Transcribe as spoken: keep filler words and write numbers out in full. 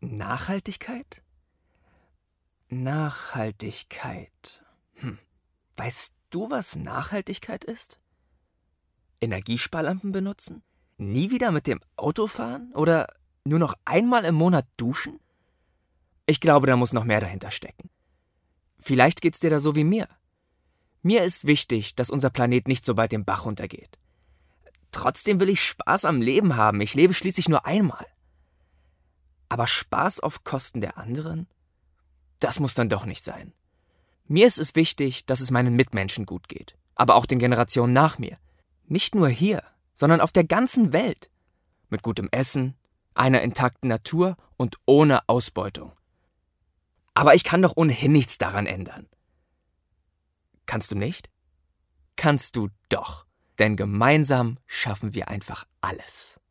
Nachhaltigkeit? Nachhaltigkeit. Hm. Weißt du, was Nachhaltigkeit ist? Energiesparlampen benutzen? Nie wieder mit dem Auto fahren? Oder nur noch einmal im Monat duschen? Ich glaube, da muss noch mehr dahinter stecken. Vielleicht geht's dir da so wie mir. Mir ist wichtig, dass unser Planet nicht so bald den Bach runtergeht. Trotzdem will ich Spaß am Leben haben. Ich lebe schließlich nur einmal. Aber Spaß auf Kosten der anderen? Das muss dann doch nicht sein. Mir ist es wichtig, dass es meinen Mitmenschen gut geht. Aber auch den Generationen nach mir. Nicht nur hier, sondern auf der ganzen Welt. Mit gutem Essen, einer intakten Natur und ohne Ausbeutung. Aber ich kann doch ohnehin nichts daran ändern. Kannst du nicht? Kannst du doch. Denn gemeinsam schaffen wir einfach alles.